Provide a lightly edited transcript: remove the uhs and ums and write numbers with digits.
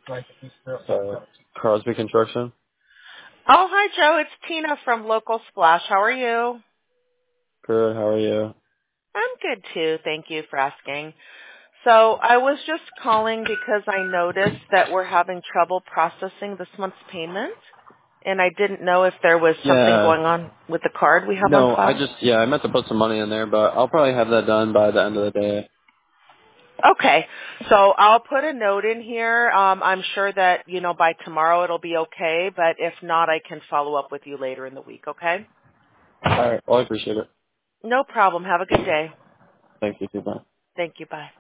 Crosby Construction. Oh, hi, Joe. It's Tina from Local Splash. How are you? Good. How are you? I'm good, too. Thank you for asking. So I was just calling because I noticed that we're having trouble processing this month's payment, and I didn't know if there was something Yeah. going on with the card we have on No, file. I meant to put some money in there, but I'll probably have that done by the end of the day. Okay, so I'll put a note in here. I'm sure that, by tomorrow it'll be okay, but if not, I can follow up with you later in the week, okay? All right. Well, I appreciate it. No problem. Have a good day. Thank you too, man. Thank you. Bye.